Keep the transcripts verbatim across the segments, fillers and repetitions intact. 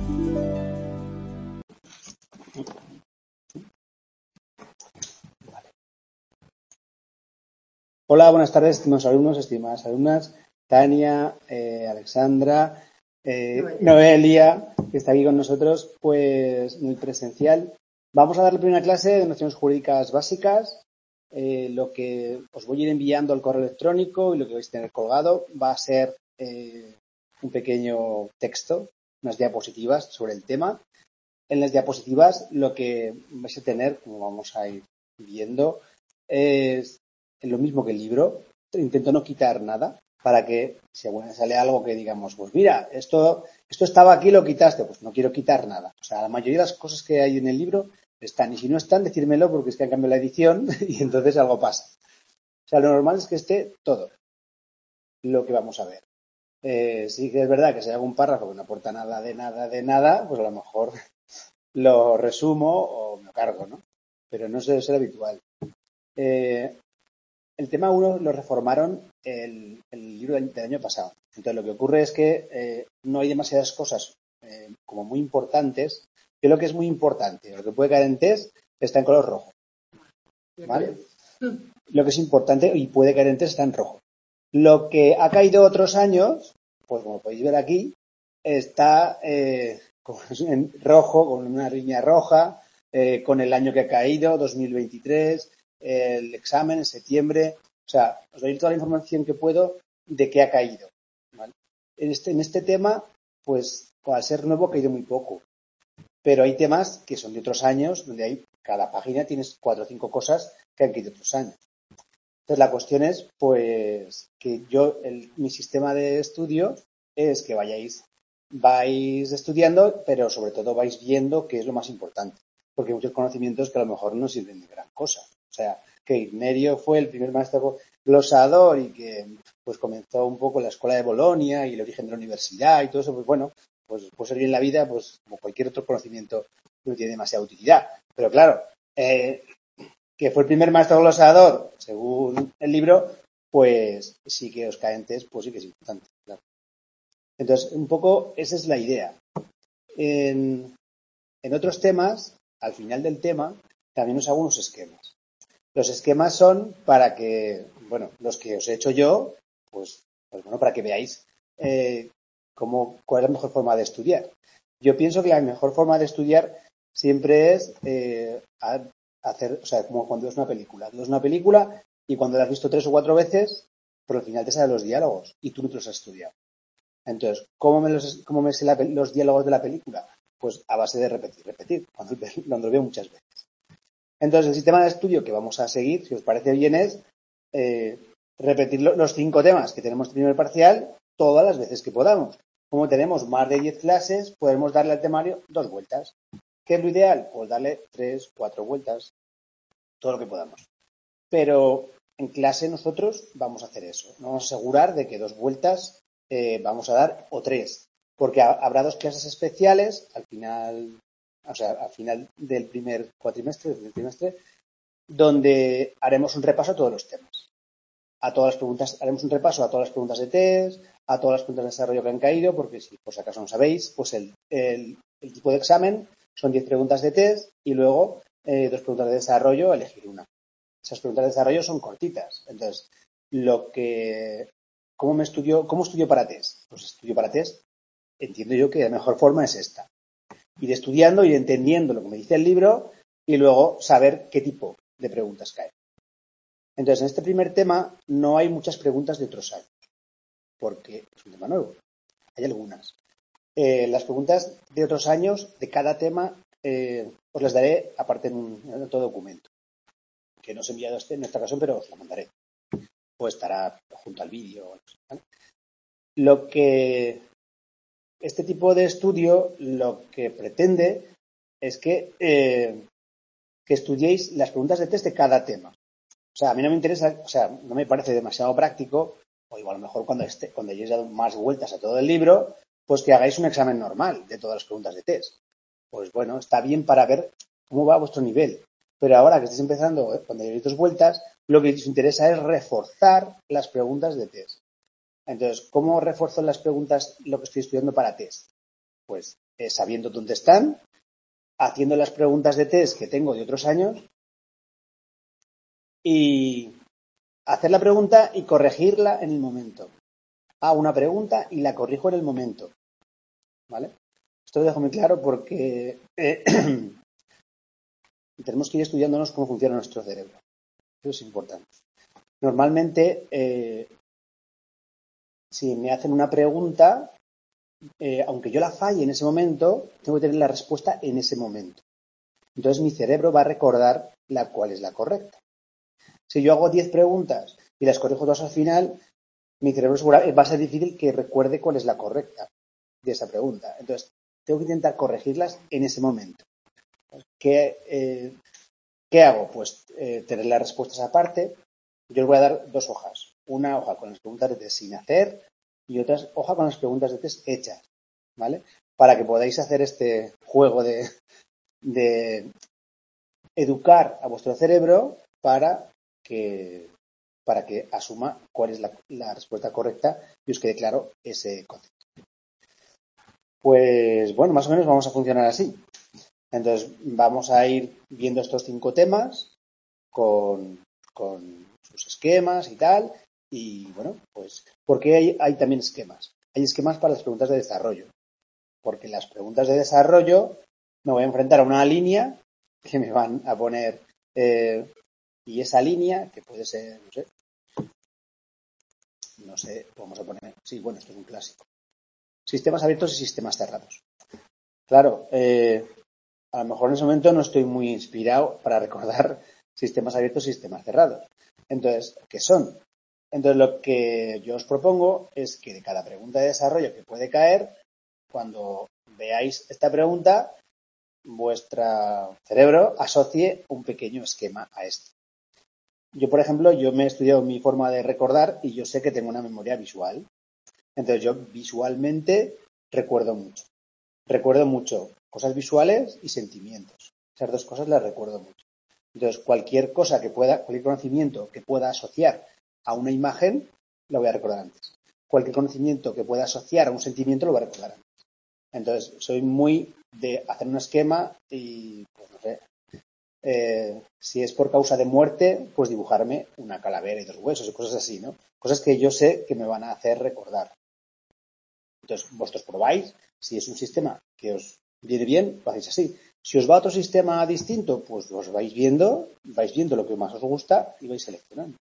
Hola, buenas tardes, estimados alumnos, estimadas alumnas. Tania, eh, Alexandra, eh, Noelia, que está aquí con nosotros, pues en el presencial. Vamos a dar la primera clase de nociones jurídicas básicas. Eh, lo que os voy a ir enviando al correo electrónico y lo que vais a tener colgado va a ser eh, un pequeño texto, unas diapositivas sobre el tema. En las diapositivas lo que vais a tener, como vamos a ir viendo, es lo mismo que el libro. Intento no quitar nada para que si alguna vez sale algo que digamos, pues mira, esto, esto estaba aquí, lo quitaste, pues no quiero quitar nada. O sea, la mayoría de las cosas que hay en el libro están, y si no están, decírmelo porque es que han cambiado la edición y entonces algo pasa. O sea, lo normal es que esté todo lo que vamos a ver. Eh, sí que es verdad que si hay algún párrafo que no aporta nada de nada de nada, pues a lo mejor lo resumo o me lo cargo, ¿no? Pero no suele ser habitual. Eh, el tema uno lo reformaron el, el libro del, del año pasado. Entonces lo que ocurre es que eh, no hay demasiadas cosas eh, como muy importantes, que lo que es muy importante, lo que puede caer en test, está en color rojo. ¿Vale? Lo que es importante y puede caer en test está en rojo. Lo que ha caído otros años, pues como podéis ver aquí, está eh, en rojo, con una línea roja, eh, con el año que ha caído, dos mil veintitrés, eh, el examen en septiembre. O sea, os doy toda la información que puedo de qué ha caído. ¿Vale? En, este, en este tema, pues al ser nuevo ha caído muy poco. Pero hay temas que son de otros años, donde hay cada página tienes cuatro o cinco cosas que han caído otros años. Entonces la cuestión es, pues, que yo, el, mi sistema de estudio es que vayáis, vais estudiando, pero sobre todo vais viendo qué es lo más importante. Porque hay muchos conocimientos que a lo mejor no sirven de gran cosa. O sea, que Ignerio fue el primer maestro glosador y que pues comenzó un poco la escuela de Bolonia y el origen de la universidad y todo eso, pues bueno, pues puede servir en la vida pues como cualquier otro conocimiento que no tiene demasiada utilidad. Pero claro, eh, que fue el primer maestro glosador, según el libro, pues sí que os caen test, pues sí que es importante. Claro. Entonces, un poco esa es la idea. En, en otros temas, al final del tema, también os hago unos esquemas. Los esquemas son para que, bueno, los que os he hecho yo, pues, pues bueno, para que veáis eh, cómo, cuál es la mejor forma de estudiar. Yo pienso que la mejor forma de estudiar siempre es eh, hacer, o sea, como cuando ves una película. Ves una película y cuando la has visto tres o cuatro veces, por el final te salen los diálogos y tú no te los has estudiado. Entonces, ¿cómo me, los, cómo me sé la, los diálogos de la película? Pues a base de repetir, repetir, cuando, cuando lo veo muchas veces. Entonces, el sistema de estudio que vamos a seguir, si os parece bien, es eh, repetir los cinco temas que tenemos en el primer parcial todas las veces que podamos. Como tenemos más de diez clases, podemos darle al temario dos vueltas. ¿Qué es lo ideal? Pues darle tres, cuatro vueltas, todo lo que podamos. Pero en clase nosotros vamos a hacer eso. Nos vamos a asegurar de que dos vueltas eh, vamos a dar o tres. Porque ha, habrá dos clases especiales al final, o sea, al final del primer cuatrimestre, del trimestre, donde haremos un repaso a todos los temas. A todas las preguntas, haremos un repaso a todas las preguntas de test, a todas las preguntas de desarrollo que han caído, porque si por si acaso no sabéis, pues el, el, el tipo de examen son diez preguntas de test y luego eh, dos preguntas de desarrollo, elegir una. Esas preguntas de desarrollo son cortitas. Entonces, lo que, ¿cómo me estudio, cómo estudio para test? Pues estudio para test, entiendo yo que la mejor forma es esta. Ir estudiando, ir entendiendo lo que me dice el libro y luego saber qué tipo de preguntas caen. Entonces, en este primer tema no hay muchas preguntas de otros años, porque es un tema nuevo. Hay algunas. Eh, las preguntas de otros años, de cada tema, eh, os las daré aparte en, un, en otro documento, que no os he enviado este en esta ocasión, pero os lo mandaré. O estará junto al vídeo. ¿Vale? Lo que este tipo de estudio lo que pretende es que, eh, que estudiéis las preguntas de test de cada tema. O sea, a mí no me interesa, o sea, no me parece demasiado práctico, o igual a lo mejor cuando, esté, cuando hayáis dado más vueltas a todo el libro, pues que hagáis un examen normal de todas las preguntas de test. Pues bueno, está bien para ver cómo va vuestro nivel. Pero ahora que estáis empezando, ¿eh? Cuando hayáis dos vueltas, lo que os interesa es reforzar las preguntas de test. Entonces, ¿cómo refuerzo las preguntas lo que estoy estudiando para test? Pues eh, sabiendo dónde están, haciendo las preguntas de test que tengo de otros años y hacer la pregunta y corregirla en el momento. Hago una pregunta y la corrijo en el momento. ¿Vale? Esto lo dejo muy claro porque eh, tenemos que ir estudiándonos cómo funciona nuestro cerebro. Eso es importante. Normalmente, eh, si me hacen una pregunta, eh, aunque yo la falle en ese momento, tengo que tener la respuesta en ese momento. Entonces mi cerebro va a recordar la cual es la correcta. Si yo hago diez preguntas y las corrijo todas al final, mi cerebro va a ser difícil que recuerde cuál es la correcta de esa pregunta. Entonces, tengo que intentar corregirlas en ese momento. ¿Qué, eh, ¿qué hago? Pues eh, tener las respuestas aparte. Yo os voy a dar dos hojas. Una hoja con las preguntas de test sin hacer y otra hoja con las preguntas de test hechas. ¿Vale? Para que podáis hacer este juego de, de educar a vuestro cerebro para que, para que asuma cuál es la, la respuesta correcta y os quede claro ese concepto. Pues bueno, más o menos vamos a funcionar así. Entonces vamos a ir viendo estos cinco temas con, con sus esquemas y tal. Y bueno, pues ¿por qué hay, hay también esquemas? Hay esquemas para las preguntas de desarrollo. Porque las preguntas de desarrollo me voy a enfrentar a una línea que me van a poner eh, y esa línea, que puede ser, no sé, no sé, vamos a poner, sí, bueno, esto es un clásico. Sistemas abiertos y sistemas cerrados. Claro, eh, a lo mejor en ese momento no estoy muy inspirado para recordar sistemas abiertos y sistemas cerrados. Entonces, ¿qué son? Entonces, lo que yo os propongo es que de cada pregunta de desarrollo que puede caer, cuando veáis esta pregunta, vuestro cerebro asocie un pequeño esquema a esto. Yo, por ejemplo, yo me he estudiado mi forma de recordar y yo sé que tengo una memoria visual. Entonces, yo visualmente recuerdo mucho. Recuerdo mucho cosas visuales y sentimientos. Esas dos cosas las recuerdo mucho. Entonces, cualquier cosa que pueda, cualquier conocimiento que pueda asociar a una imagen, lo voy a recordar antes. Cualquier conocimiento que pueda asociar a un sentimiento, lo voy a recordar antes. Entonces, soy muy de hacer un esquema y, pues no sé, eh, si es por causa de muerte, pues dibujarme una calavera y dos huesos y cosas así, ¿no? Cosas que yo sé que me van a hacer recordar. Entonces, vosotros probáis, si es un sistema que os viene bien, lo hacéis así. Si os va a otro sistema distinto, pues os vais viendo, vais viendo lo que más os gusta y vais seleccionando.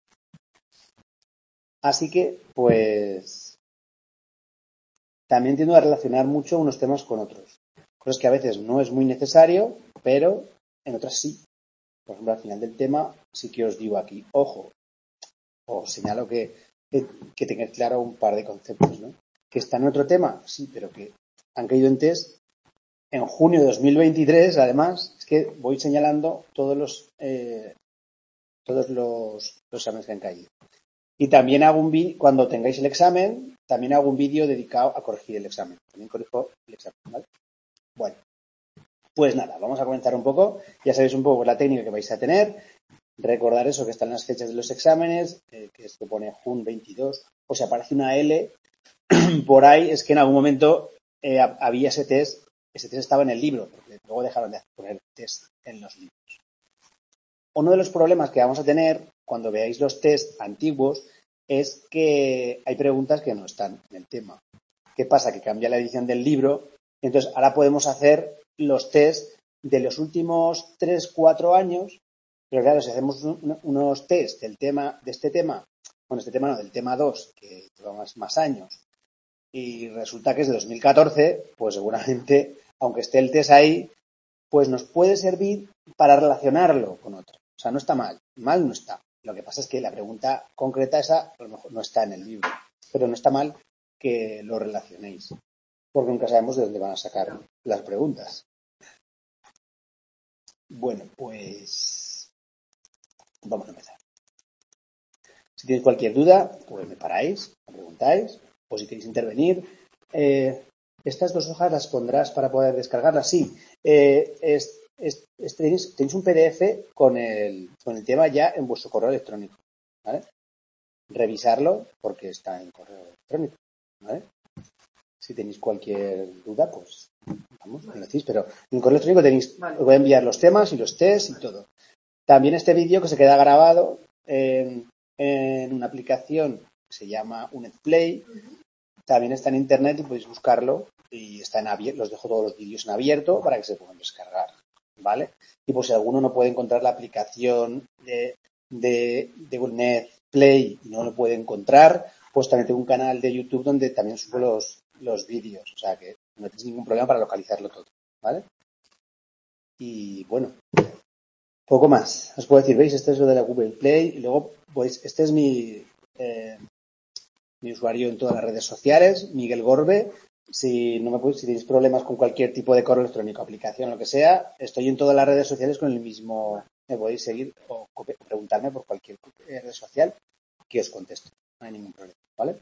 Así que, pues, también tiendo a relacionar mucho unos temas con otros. Cosas que a veces no es muy necesario, pero en otras sí. Por ejemplo, al final del tema sí que os digo aquí, ojo, os señalo que, que, que tengáis claro un par de conceptos, ¿no? Que está en otro tema, sí, pero que han caído en test en junio de dos mil veintitrés, además, es que voy señalando todos los eh, todos los, los exámenes que han caído. Y también hago un vídeo, cuando tengáis el examen, también hago un vídeo dedicado a corregir el examen. También corrijo el examen, ¿vale? Bueno, pues nada, vamos a comenzar un poco. Ya sabéis un poco la técnica que vais a tener. Recordar eso, que están las fechas de los exámenes, eh, que esto pone junio veintidós, o si aparece una L por ahí, es que en algún momento eh, había ese test, ese test estaba en el libro, porque luego dejaron de poner test en los libros. Uno de los problemas que vamos a tener cuando veáis los test antiguos es que hay preguntas que no están en el tema. ¿Qué pasa? Que cambia la edición del libro, entonces ahora podemos hacer los test de los últimos tres, cuatro años. Pero claro, si hacemos un, unos test del tema, de este tema, bueno, este tema no, del tema dos, que lleva más, más años, y resulta que es de dos mil catorce, pues seguramente, aunque esté el test ahí, pues nos puede servir para relacionarlo con otro. O sea, no está mal, mal no está. Lo que pasa es que la pregunta concreta esa a lo mejor no está en el libro, pero no está mal que lo relacionéis, porque nunca sabemos de dónde van a sacar las preguntas. Bueno, pues vamos a empezar. Si tenéis cualquier duda, pues me paráis, me preguntáis, o si queréis intervenir. Eh, estas dos hojas las pondrás para poder descargarlas. Sí, eh, es, es, es, tenéis, tenéis un P D F con el, con el tema ya en vuestro correo electrónico, ¿vale? Revisarlo porque está en correo electrónico, ¿vale? Si tenéis cualquier duda, pues vamos, me lo decís, pero en el correo electrónico tenéis, vale. Os voy a enviar los temas y los tests y todo. También este vídeo que se queda grabado en, en una aplicación que se llama UNEDplay, también está en internet y podéis buscarlo y está en abierto, los dejo todos los vídeos en abierto para que se puedan descargar, ¿vale? Y por si alguno no puede encontrar la aplicación de, de, de UNEDplay y no lo puede encontrar, pues también tengo un canal de YouTube donde también subo los, los vídeos, o sea que no tenéis ningún problema para localizarlo todo, ¿vale? Y bueno, poco más. Os puedo decir, ¿veis? Este es lo de la Google Play y luego, pues, este es mi, eh, mi usuario en todas las redes sociales, Miguel Gorbe. Si no me podéis, si tenéis problemas con cualquier tipo de correo electrónico, aplicación, lo que sea, estoy en todas las redes sociales con el mismo, me podéis seguir o preguntarme por cualquier red social que os contesto. No hay ningún problema, ¿vale?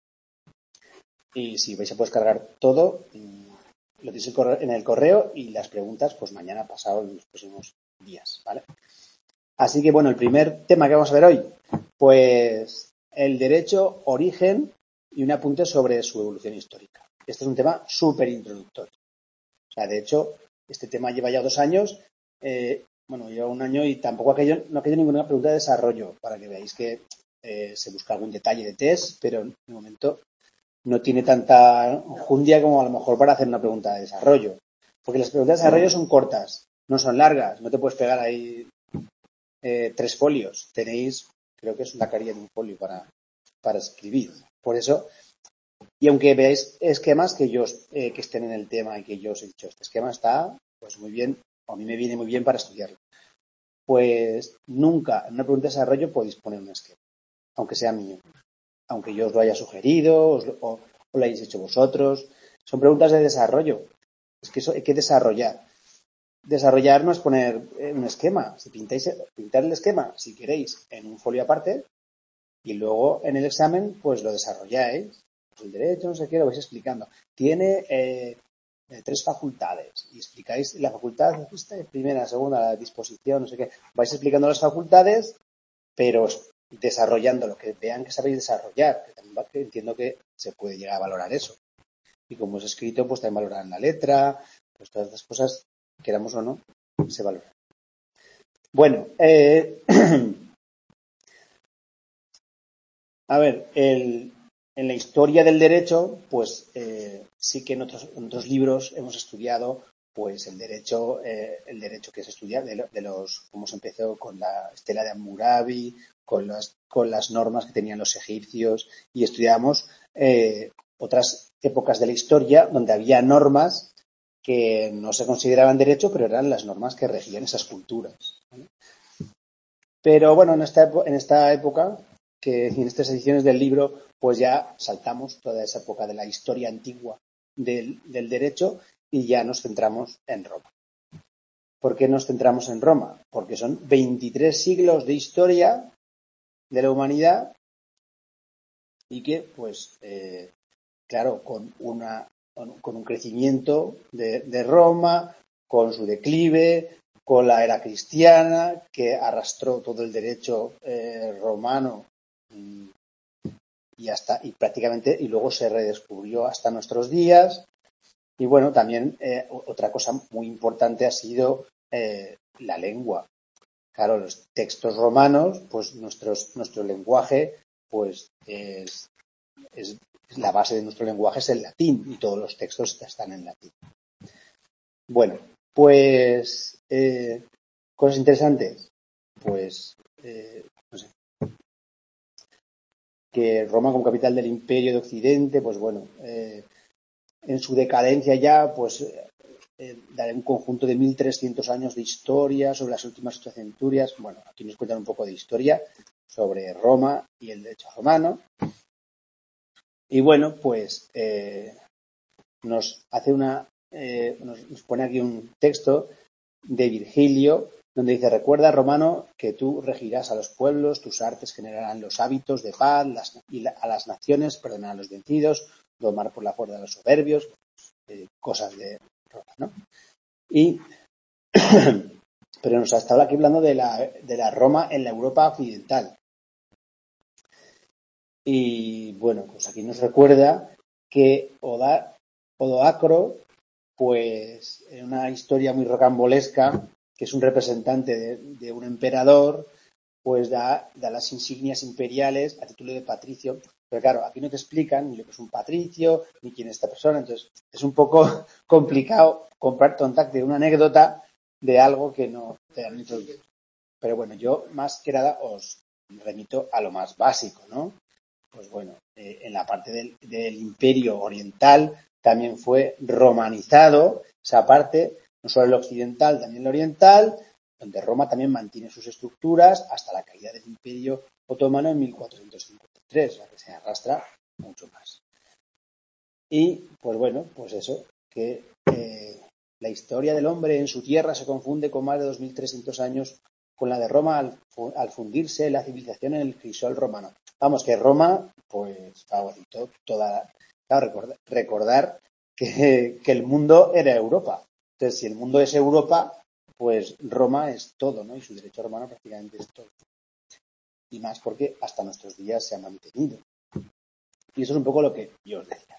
Y si vais a poder cargar todo, lo tenéis en el correo y las preguntas, pues mañana pasado en los próximos días, ¿vale? Así que, bueno, el primer tema que vamos a ver hoy, pues el derecho, origen y un apunte sobre su evolución histórica. Este es un tema súper introductorio. O sea, de hecho, este tema lleva ya dos años, eh, bueno, lleva un año y tampoco ha caído, no ha caído ninguna pregunta de desarrollo, para que veáis que eh, se busca algún detalle de test, pero en el momento no tiene tanta enjundia como a lo mejor para hacer una pregunta de desarrollo. Porque las preguntas de desarrollo son cortas, no son largas, no te puedes pegar ahí eh, tres folios. Tenéis, creo que es una carilla de un folio para, para escribir. Por eso, y aunque veáis esquemas que yo eh, que estén en el tema y que yo os he dicho, este esquema está pues muy bien, a mí me viene muy bien para estudiarlo. Pues nunca en una pregunta de desarrollo podéis poner un esquema, aunque sea mío. Aunque yo os lo haya sugerido os lo, o, o lo hayáis hecho vosotros. Son preguntas de desarrollo. Es que eso hay que desarrollar. Desarrollar no es poner un esquema. Si pintáis, pintar el esquema, si queréis, en un folio aparte y luego en el examen, pues lo desarrolláis. Pues el derecho, no sé qué, lo vais explicando. Tiene eh, tres facultades y explicáis la facultad, primera, segunda, la disposición, no sé qué. Vais explicando las facultades, pero desarrollando lo que vean que sabéis desarrollar, que también que entiendo que se puede llegar a valorar eso. Y como os he escrito, pues también valoran la letra, pues todas estas cosas, queramos o no, se valoran. Bueno, eh, a ver, el, en la historia del derecho, pues eh, sí que en otros, en otros libros hemos estudiado pues el derecho, eh, el derecho que se estudia de, lo, de los, cómo se empezó con la estela de Hammurabi, con las, con las normas que tenían los egipcios y estudiamos eh, otras épocas de la historia donde había normas que no se consideraban derecho, pero eran las normas que regían esas culturas, ¿vale? Pero bueno, en esta, en esta época, que en estas ediciones del libro, pues ya saltamos toda esa época de la historia antigua del, del derecho y ya nos centramos en Roma. ¿Por qué nos centramos en Roma? Porque son veintitrés siglos de historia de la humanidad y que, pues, eh, claro, con, una, con un crecimiento de, de Roma, con su declive, con la era cristiana, que arrastró todo el derecho eh, romano y, y, hasta, y prácticamente, y luego se redescubrió hasta nuestros días. Y bueno, también eh, otra cosa muy importante ha sido eh, la lengua. Claro, los textos romanos, pues nuestros, nuestro lenguaje, pues es, es, la base de nuestro lenguaje es el latín y todos los textos están en latín. Bueno, pues eh, cosas interesantes, pues eh, no sé, que Roma como capital del Imperio de Occidente, pues bueno, eh, en su decadencia ya, pues eh, daré un conjunto de mil trescientos años de historia sobre las últimas ocho centurias. Bueno, aquí nos cuentan un poco de historia sobre Roma y el derecho romano. Y bueno, pues eh, nos hace una, eh, nos, nos pone aquí un texto de Virgilio donde dice: recuerda, Romano, que tú regirás a los pueblos, tus artes generarán los hábitos de paz, las, y la, a las naciones perdonar a los vencidos, domar por la fuerza a los soberbios, eh, cosas de Roma, ¿no? Y pero nos está aquí hablando de la, de la Roma en la Europa occidental. Y bueno, pues aquí nos recuerda que Oda, Odoacro, pues en una historia muy rocambolesca, que es un representante de, de un emperador, pues da, da las insignias imperiales a título de patricio. Pero claro, aquí no te explican ni lo que es un patricio, ni quién es esta persona. Entonces, es un poco complicado comprar contacto una anécdota de algo que no te han introducido. Pero bueno, yo más que nada os remito a lo más básico, ¿no? Pues bueno, eh, en la parte del, del Imperio Oriental también fue romanizado esa parte, no solo el occidental, también el oriental, donde Roma también mantiene sus estructuras hasta la caída del Imperio Otomano en mil cuatrocientos cincuenta y tres, la que se arrastra mucho más. Y, pues bueno, pues eso, que eh, la historia del hombre en su tierra se confunde con más de dos mil trescientos años con la de Roma al, al fundirse la civilización en el crisol romano. Vamos, que Roma, pues, favorito toda... Claro, recordar, recordar que, que el mundo era Europa. Entonces, si el mundo es Europa, pues Roma es todo, ¿no? Y su derecho romano prácticamente es todo. Y más porque hasta nuestros días se ha mantenido. Y eso es un poco lo que yo os decía.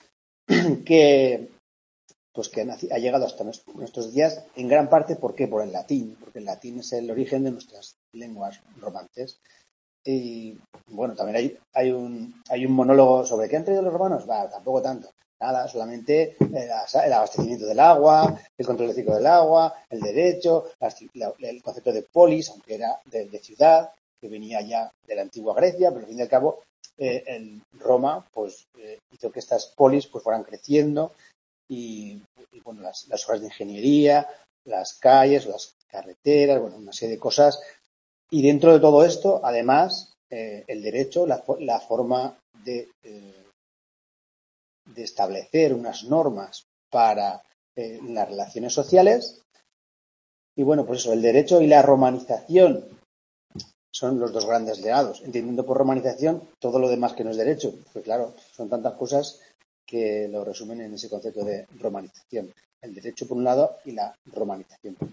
Que, pues que ha llegado hasta nuestros días en gran parte, ¿por qué? Por el latín, porque el latín es el origen de nuestras lenguas romances. Y bueno, también hay, hay, un, hay un monólogo sobre qué han traído los romanos, va, tampoco tanto. Nada, solamente el abastecimiento del agua, el control del ciclo del agua, el derecho, la, el concepto de polis, aunque era de, de ciudad, que venía ya de la antigua Grecia, pero al fin y al cabo eh, en Roma pues eh, hizo que estas polis pues fueran creciendo y, y bueno, las, las obras de ingeniería, las calles, las carreteras, bueno, una serie de cosas. Y dentro de todo esto, además, eh, el derecho, la, la forma de, eh, de establecer unas normas para eh, las relaciones sociales. Y bueno, pues eso, el derecho y la romanización son los dos grandes legados. Entendiendo por romanización todo lo demás que no es derecho. Pues claro, son tantas cosas que lo resumen en ese concepto de romanización. El derecho por un lado y la romanización por otro.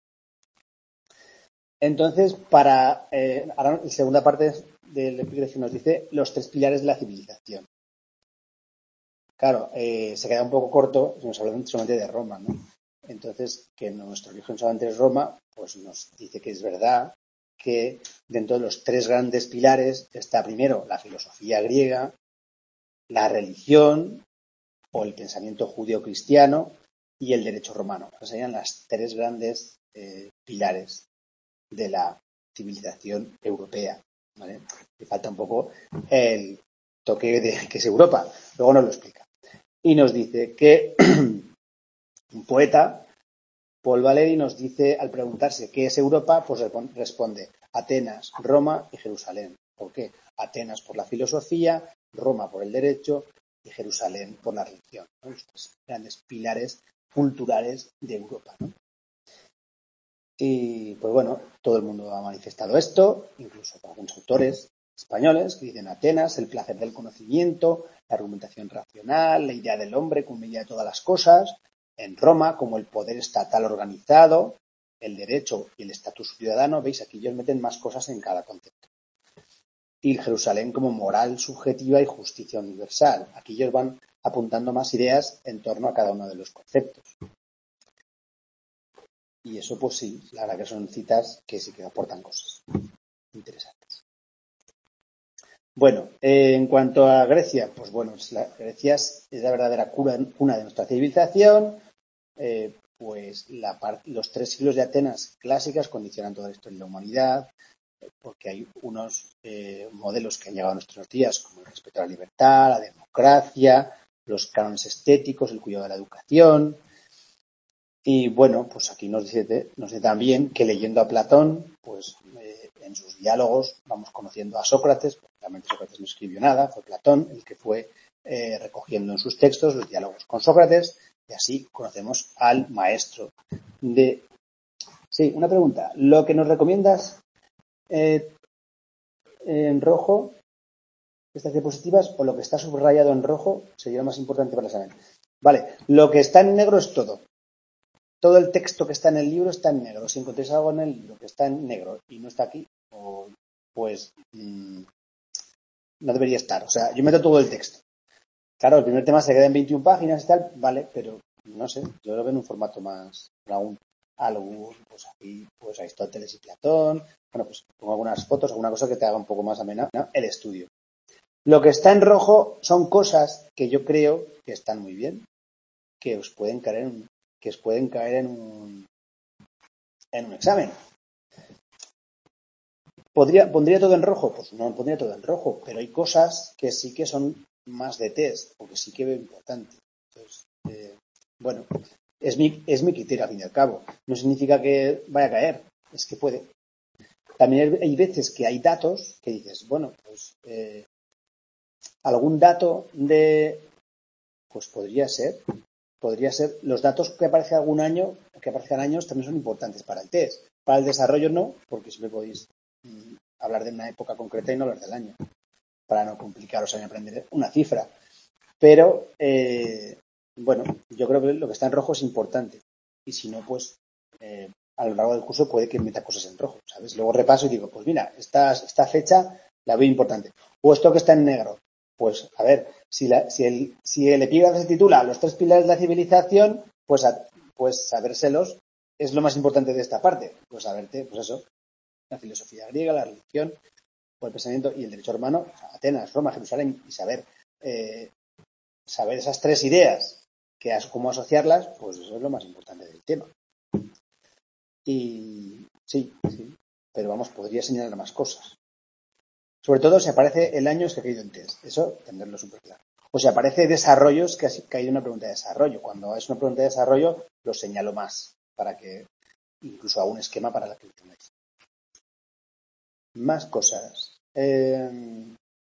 Entonces, para eh, ahora la segunda parte del epígrafe nos dice los tres pilares de la civilización. Claro, eh, se queda un poco corto si nos hablamos solamente de Roma, ¿no? Entonces, que nuestro origen solamente es Roma, pues nos dice que es verdad que dentro de los tres grandes pilares está primero la filosofía griega, la religión o el pensamiento judío-cristiano y el derecho romano. Esas serían las tres grandes eh, pilares de la civilización europea, ¿vale? Le falta un poco el toque de que es Europa, luego nos lo explica. Y nos dice que un poeta, Paul Valéry, nos dice, al preguntarse qué es Europa, pues responde Atenas, Roma y Jerusalén. ¿Por qué? Atenas por la filosofía, Roma por el derecho y Jerusalén por la religión, ¿no? Los tres grandes pilares culturales de Europa, ¿no? Y pues bueno, todo el mundo ha manifestado esto, incluso algunos autores españoles que dicen Atenas, el placer del conocimiento, la argumentación racional, la idea del hombre como medida de todas las cosas, en Roma como el poder estatal organizado, el derecho y el estatus ciudadano, veis, aquí ellos meten más cosas en cada concepto. Y Jerusalén como moral subjetiva y justicia universal, aquí ellos van apuntando más ideas en torno a cada uno de los conceptos. Y eso, pues sí, la verdad que son citas que sí que aportan cosas interesantes. Bueno, eh, en cuanto a Grecia, pues bueno, la, Grecia es la verdadera cuna de nuestra civilización. Eh, pues la los tres siglos de Atenas clásicas condicionan toda la historia de la humanidad, eh, porque hay unos eh, modelos que han llegado a nuestros días, como el respeto a la libertad, la democracia, los cánones estéticos, el cuidado de la educación. Y bueno, pues aquí nos dice, nos dice también que leyendo a Platón, pues eh, en sus diálogos vamos conociendo a Sócrates, porque realmente Sócrates no escribió nada, fue Platón el que fue eh, recogiendo en sus textos los diálogos con Sócrates, y así conocemos al maestro de... Sí, una pregunta. ¿Lo que nos recomiendas eh, en rojo, estas diapositivas, o lo que está subrayado en rojo, sería lo más importante para el examen? Vale, lo que está en negro es todo. Todo el texto que está en el libro está en negro. Si encontréis algo en el libro que está en negro y no está aquí, pues mmm, no debería estar. O sea, yo meto todo el texto. Claro, el primer tema se queda en veintiuna páginas y tal, vale, pero no sé, yo lo veo en un formato más, algún, algún, pues aquí, pues Aristóteles y Platón, bueno, pues pongo algunas fotos, alguna cosa que te haga un poco más amena, ¿no? El estudio. Lo que está en rojo son cosas que yo creo que están muy bien, que os pueden caer en, que os pueden caer en un, en un examen. ¿Podría, ¿Pondría todo en rojo? Pues no pondría todo en rojo, pero hay cosas que sí que son más de test, o que sí que veo importante. Entonces, eh, bueno, es mi, es mi criterio al fin y al cabo. No significa que vaya a caer, es que puede. También hay veces que hay datos que dices, bueno, pues eh, algún dato de, pues podría ser, podría ser, los datos que aparecen algún año, que aparezcan años también son importantes para el test. Para el desarrollo no, porque siempre podéis mm, hablar de una época concreta y no hablar del año, para no complicaros en aprender una cifra. Pero, eh, bueno, yo creo que lo que está en rojo es importante. Y si no, pues eh, a lo largo del curso puede que meta cosas en rojo, ¿sabes? Luego repaso y digo, pues mira, esta, esta fecha la veo importante. O esto que está en negro. Pues, a ver, si, la, si, el, si el epígrafe se titula Los tres pilares de la civilización, pues, a, pues sabérselos es lo más importante de esta parte. Pues saberte, pues eso, la filosofía griega, la religión, o el pensamiento y el derecho romano, Atenas, Roma, Jerusalén, y saber, eh, saber esas tres ideas, que as, cómo asociarlas, pues eso es lo más importante del tema. Y sí, sí, pero vamos, podría señalar más cosas. Sobre todo si aparece el año es que ha caído en test, eso tenerlo súper claro. O si aparece desarrollos que ha caído una pregunta de desarrollo. Cuando es una pregunta de desarrollo, lo señalo más, para que incluso haga un esquema para la que lo tengáis. Más cosas. Eh,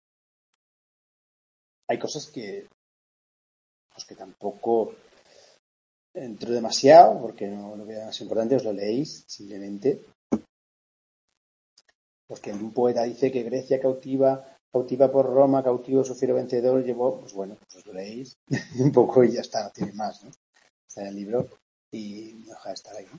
hay cosas que, pues que tampoco entro demasiado, porque no lo veo más importante, os lo leéis simplemente. Porque un poeta dice que Grecia cautiva, cautiva por Roma, cautivo su fiero vencedor, llevó, pues bueno, pues os lo leéis un poco y ya está, no tiene más, ¿no? Está en el libro y deja de estar ahí, ¿no?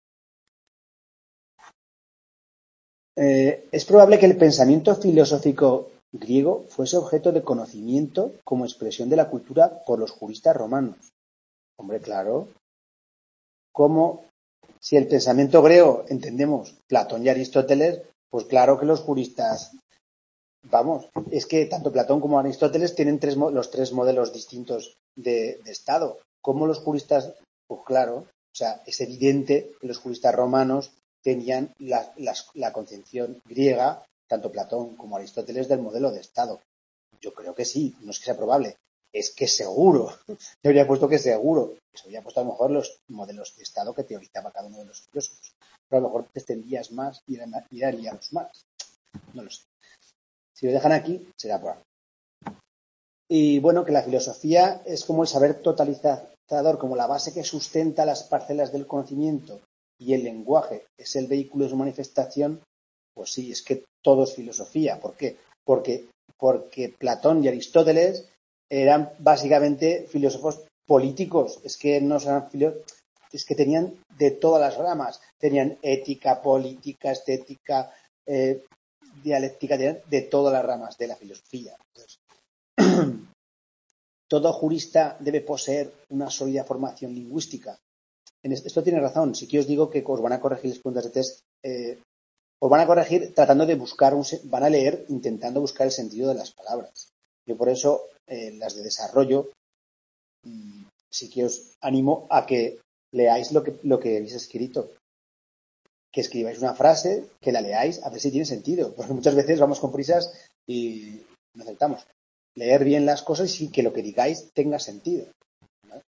Eh, es probable que el pensamiento filosófico griego fuese objeto de conocimiento como expresión de la cultura por los juristas romanos. Hombre, claro. ¿Cómo? Si el pensamiento griego entendemos Platón y Aristóteles, pues claro que los juristas, vamos, es que tanto Platón como Aristóteles tienen tres, los tres modelos distintos de, de Estado. ¿Cómo los juristas? Pues claro, o sea, es evidente que los juristas romanos tenían la, la, la concepción griega, tanto Platón como Aristóteles, del modelo de Estado. Yo creo que sí, no es que sea probable, es que seguro. Yo habría puesto que seguro. Se habría puesto a lo mejor los modelos de Estado que teorizaba cada uno de los filósofos. Pero a lo mejor te extendías más y daríamos más. No lo sé. Si lo dejan aquí, será por algo. Y bueno, que la filosofía es como el saber totalizador, como la base que sustenta las parcelas del conocimiento y el lenguaje es el vehículo de su manifestación, pues sí, es que todo es filosofía. ¿Por qué? Porque, porque Platón y Aristóteles eran básicamente filósofos políticos. Es que no eran filósofos, es que tenían de todas las ramas. Tenían ética, política, estética, eh, dialéctica, de todas las ramas de la filosofía. Entonces, todo jurista debe poseer una sólida formación lingüística. En esto tiene razón. Si que os digo que os van a corregir las preguntas de test, eh, os van a corregir tratando de buscar, un, van a leer intentando buscar el sentido de las palabras. Yo por eso eh, las de desarrollo mmm, sí que os animo a que leáis lo que, lo que habéis escrito. Que escribáis una frase, que la leáis, a ver si tiene sentido. Porque muchas veces vamos con prisas y no aceptamos. Leer bien las cosas y que lo que digáis tenga sentido, ¿no?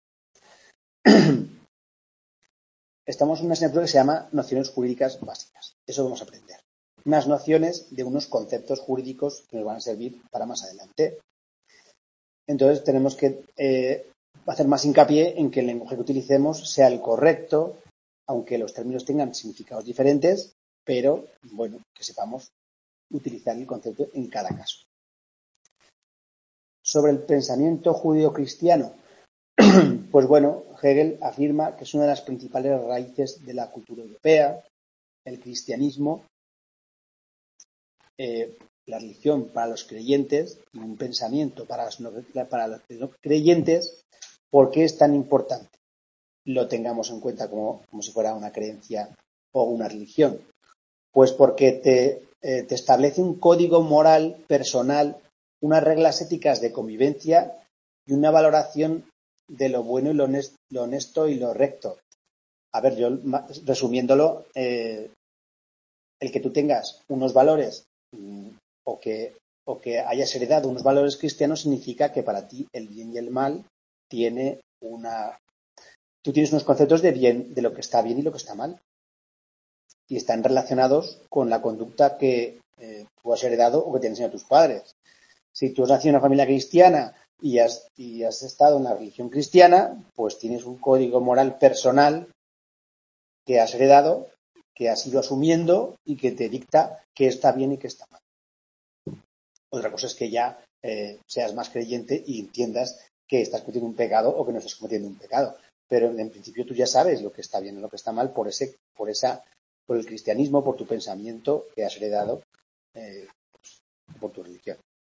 Estamos en una asignatura que se llama Nociones Jurídicas Básicas. Eso vamos a aprender. Unas nociones de unos conceptos jurídicos que nos van a servir para más adelante. Entonces tenemos que eh, hacer más hincapié en que el lenguaje que utilicemos sea el correcto, aunque los términos tengan significados diferentes, pero bueno, que sepamos utilizar el concepto en cada caso. Sobre el pensamiento judío-cristiano, pues bueno, Hegel afirma que es una de las principales raíces de la cultura europea, el cristianismo, eh, la religión para los creyentes y un pensamiento para los no, para los no creyentes, ¿por qué es tan importante? Lo tengamos en cuenta como, como si fuera una creencia o una religión. Pues porque te, eh, te establece un código moral personal, unas reglas éticas de convivencia y una valoración de lo bueno y lo honesto, lo honesto y lo recto. A ver, yo resumiéndolo, eh, el que tú tengas unos valores mmm, o que, o que hayas heredado unos valores cristianos significa que para ti el bien y el mal tiene una... Tú tienes unos conceptos de bien, de lo que está bien y lo que está mal. Y están relacionados con la conducta que eh, tú has heredado o que te han enseñado tus padres. Si tú has nacido en una familia cristiana y has, y has estado en la religión cristiana, pues tienes un código moral personal que has heredado, que has ido asumiendo y que te dicta qué está bien y qué está mal. Otra cosa es que ya eh, seas más creyente y entiendas que estás cometiendo un pecado o que no estás cometiendo un pecado. Pero en principio tú ya sabes lo que está bien y lo que está mal por ese, por esa, por el cristianismo, por tu pensamiento que has heredado eh, pues, por tu religión.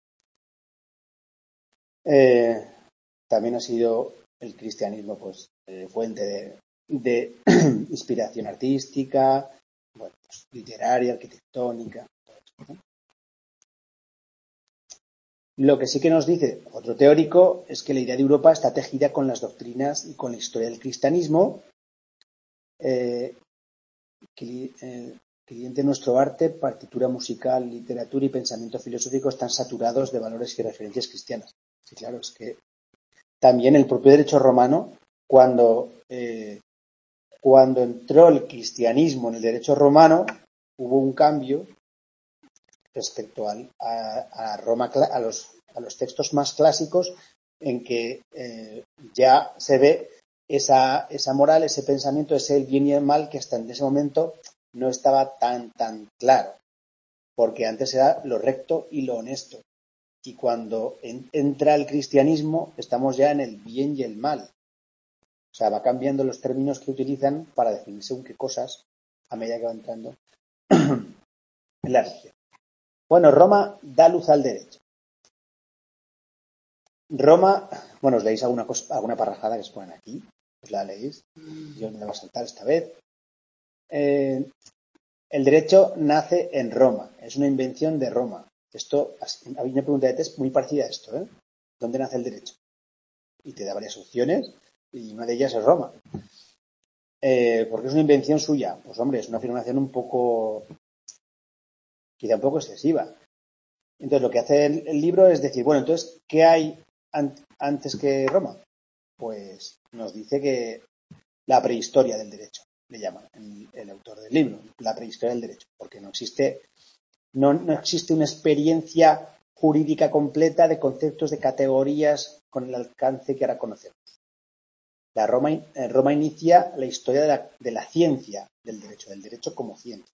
Eh, también ha sido el cristianismo pues eh, fuente de, de inspiración artística, bueno, pues, literaria, arquitectónica. Todo eso, ¿no? Lo que sí que nos dice otro teórico es que la idea de Europa está tejida con las doctrinas y con la historia del cristianismo. Eh, eh, cliente nuestro arte, partitura musical, literatura y pensamiento filosófico están saturados de valores y referencias cristianas. Sí, claro, es que también el propio derecho romano, cuando, eh, cuando entró el cristianismo en el derecho romano, hubo un cambio respecto al, a, a Roma, a los, a los textos más clásicos, en que eh, ya se ve esa, esa moral, ese pensamiento, ese bien y el mal que hasta en ese momento no estaba tan, tan claro, porque antes era lo recto y lo honesto. Y cuando en, entra el cristianismo, estamos ya en el bien y el mal. O sea, va cambiando los términos que utilizan para definir según qué cosas a medida que va entrando en la religión. Bueno, Roma da luz al derecho. Roma, bueno, os leéis alguna, cosa, alguna parrajada que os ponen aquí, os la leéis, yo me la voy a saltar esta vez. Eh, el derecho nace en Roma, es una invención de Roma. Esto, hay una pregunta de test muy parecida a esto, ¿eh? ¿Dónde nace el derecho? Y te da varias opciones y una de ellas es Roma. Eh, ¿Por qué es una invención suya? Pues hombre, es una afirmación un poco, quizá un poco excesiva. Entonces lo que hace el, el libro es decir, bueno, entonces, ¿qué hay an- antes que Roma? Pues nos dice que la prehistoria del derecho, le llama el, el autor del libro, la prehistoria del derecho, porque no existe, no, no existe una experiencia jurídica completa de conceptos, de categorías con el alcance que ahora conocemos. La Roma, eh, Roma inicia la historia de la, de la ciencia del derecho, del derecho como ciencia.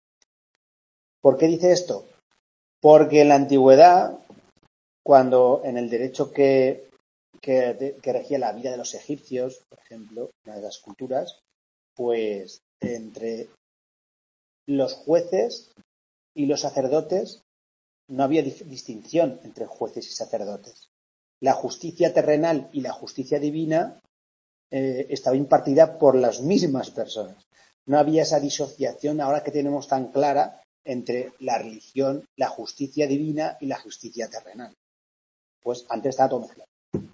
¿Por qué dice esto? Porque en la antigüedad, cuando en el derecho que, que, que regía la vida de los egipcios, por ejemplo, una de las culturas, pues entre los jueces y los sacerdotes no había distinción entre jueces y sacerdotes. La justicia terrenal y la justicia divina eh, estaba impartida por las mismas personas. No había esa disociación ahora que tenemos tan clara entre la religión, la justicia divina y la justicia terrenal. Pues antes estaba todo mezclado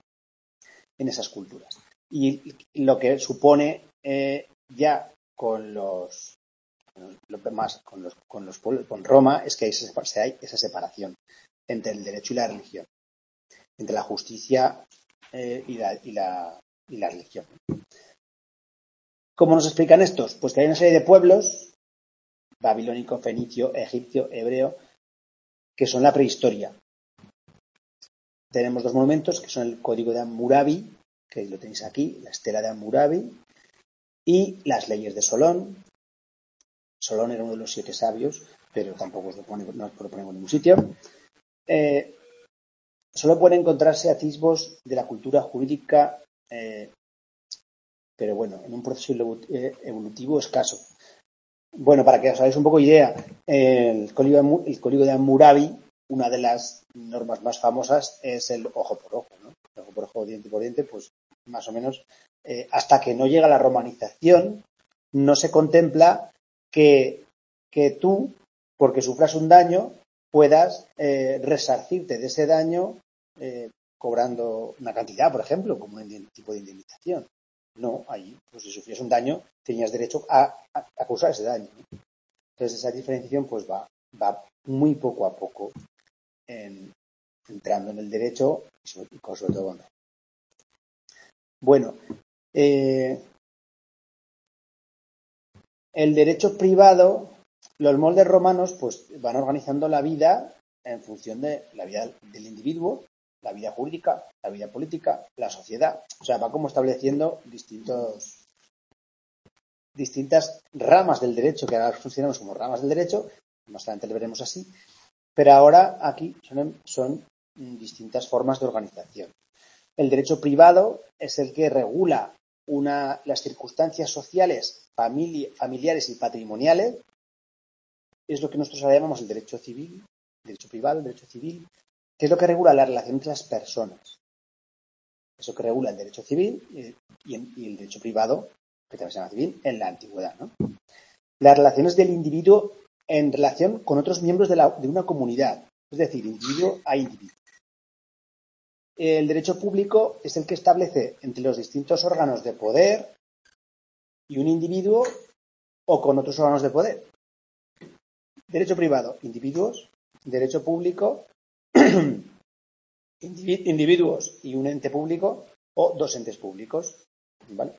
en esas culturas. Y lo que supone eh, ya con los, lo más con los, con los pueblos, con Roma, es que hay esa, hay esa separación entre el derecho y la religión, entre la justicia eh, y, la, y, la, y la religión. ¿Cómo nos explican estos? Pues que hay una serie de pueblos, babilónico, fenicio, egipcio, hebreo, que son la prehistoria. Tenemos dos monumentos que son el Código de Hammurabi, que lo tenéis aquí, la estela de Hammurabi, y las leyes de Solón. Solón era uno de los siete sabios, pero tampoco os lo pone, no os lo ponemos en ningún sitio. Eh, solo pueden encontrarse atisbos de la cultura jurídica, eh, pero bueno, en un proceso evolutivo escaso. Bueno, para que os hagáis un poco idea, el Código de, el Código de Hammurabi una de las normas más famosas es el ojo por ojo, ¿no? El ojo por ojo, diente por diente, pues más o menos eh, hasta que no llega la romanización, no se contempla que, que tú, porque sufras un daño, puedas eh, resarcirte de ese daño eh, cobrando una cantidad, por ejemplo, como un tipo de indemnización. No, ahí, pues si sufrías un daño, tenías derecho a, a, a causar ese daño, ¿no? Entonces esa diferenciación pues va, va muy poco a poco en, entrando en el derecho y sobre, y sobre todo bueno. Bueno, eh, el derecho privado, los moldes romanos pues van organizando la vida en función de la vida del individuo, la vida jurídica, la vida política, la sociedad. O sea, va como estableciendo distintos distintas ramas del derecho, que ahora funcionamos como ramas del derecho, más adelante lo veremos así, pero ahora aquí son, son distintas formas de organización. El derecho privado es el que regula una, las circunstancias sociales, familia, familiares y patrimoniales. Es lo que nosotros llamamos el derecho civil, el derecho privado, el derecho civil, que es lo que regula la relación entre las personas. Eso que regula el derecho civil y, y, y el derecho privado, que también se llama civil, en la antigüedad, ¿no? Las relaciones del individuo en relación con otros miembros de, la, de una comunidad, es decir, individuo a individuo. El derecho público es el que establece entre los distintos órganos de poder y un individuo o con otros órganos de poder. Derecho privado, individuos. Derecho público, individuos y un ente público o dos entes públicos. ¿Vale?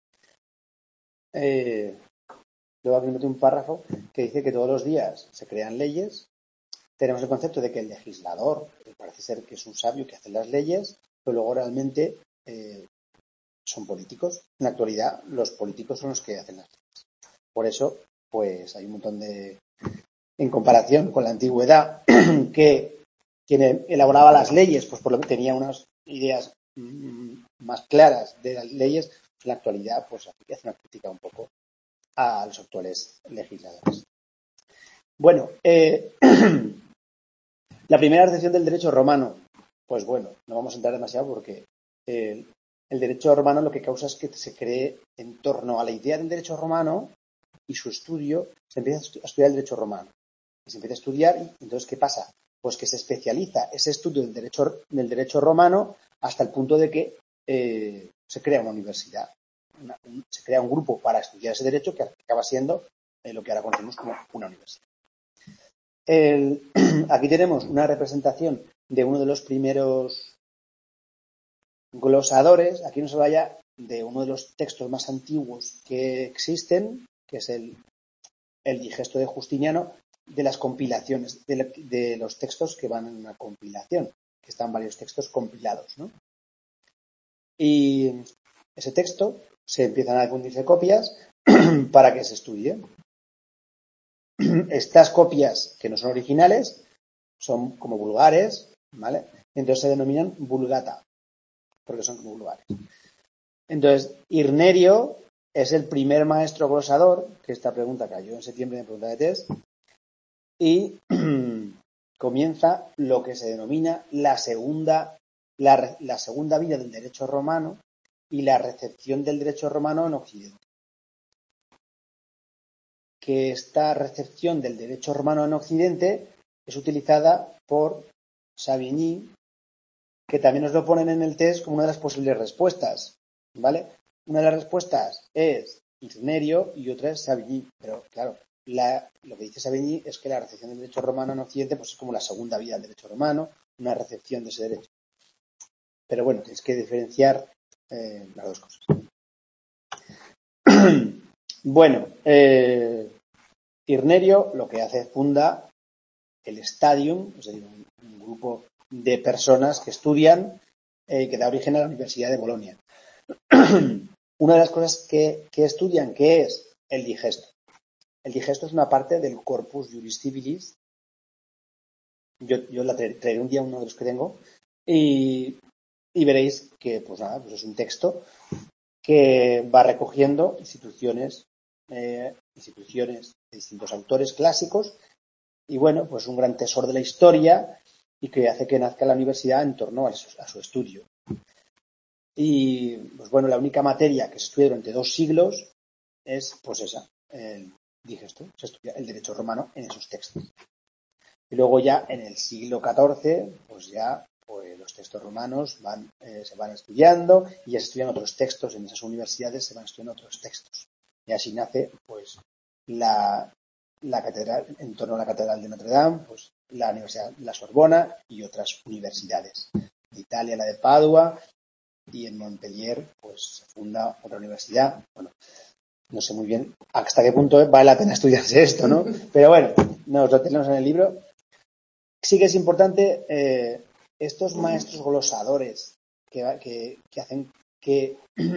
Eh, luego aquí meto un párrafo que dice que todos los días se crean leyes. Tenemos el concepto de que el legislador parece ser que es un sabio que hace las leyes, pero luego realmente eh, son políticos. En la actualidad, los políticos son los que hacen las leyes. Por eso, pues hay un montón de... En comparación con la antigüedad, que quien elaboraba las leyes, pues por lo que tenía unas ideas más claras de las leyes, en la actualidad, pues hace una crítica un poco a los actuales legisladores. Bueno, eh, la primera recepción del derecho romano, pues bueno, no vamos a entrar demasiado porque eh, el derecho romano lo que causa es que se cree en torno a la idea del derecho romano y su estudio, se empieza a estudiar el derecho romano. Y se empieza a estudiar y entonces, ¿qué pasa? Pues que se especializa ese estudio del derecho, del derecho romano hasta el punto de que eh, se crea una universidad, una, un, se crea un grupo para estudiar ese derecho que acaba siendo eh, lo que ahora conocemos como una universidad. El, aquí tenemos una representación de uno de los primeros glosadores, aquí no se vaya, de uno de los textos más antiguos que existen, que es el, el Digesto de Justiniano, de las compilaciones, de, la, de los textos que van en una compilación, que están varios textos compilados, ¿no? Y ese texto se empiezan a difundirse copias para que se estudie. Estas copias, que no son originales, son como vulgares, ¿vale? Entonces se denominan vulgata, porque son como vulgares. Entonces, Irnerio es el primer maestro glosador, que esta pregunta cayó en septiembre en pregunta de test, y comienza lo que se denomina la segunda, la, la segunda vida del derecho romano y la recepción del derecho romano en Occidente. Que esta recepción del derecho romano en Occidente es utilizada por Savigny, que también nos lo ponen en el test como una de las posibles respuestas, ¿vale? Una de las respuestas es Irnerio y otra es Savigny, pero claro, la, lo que dice Savigny es que la recepción del derecho romano en Occidente pues es como la segunda vida del derecho romano, una recepción de ese derecho. Pero bueno, tienes que diferenciar eh, las dos cosas. Bueno, eh, Irnerio lo que hace es funda el Stadium, es decir, un, un grupo de personas que estudian, eh, que da origen a la Universidad de Bolonia. Una de las cosas que, que estudian, que es el digesto. El digesto es una parte del Corpus Juris Civilis. Yo, yo la traeré, traeré un día uno de los que tengo y, y veréis que, pues nada, pues es un texto que va recogiendo instituciones, eh, instituciones de distintos autores clásicos y bueno, pues un gran tesoro de la historia y que hace que nazca la universidad en torno a su, a su estudio. Y, pues bueno, la única materia que se estudia durante dos siglos es, pues esa, el, dije esto, se estudia el derecho romano en esos textos. Y luego ya en el siglo catorce, pues ya pues los textos romanos van, eh, se van estudiando y ya se estudian otros textos, en esas universidades se van estudiando otros textos. Y así nace, pues, la, la catedral, en torno a la Catedral de Notre Dame, pues la Universidad de la Sorbona y otras universidades. En Italia la de Padua y en Montpellier, pues se funda otra universidad. Bueno, no sé muy bien hasta qué punto vale la pena estudiarse esto, ¿no? Pero bueno, nos lo tenemos en el libro. Sí que es importante eh, estos maestros glosadores que, que, que hacen que,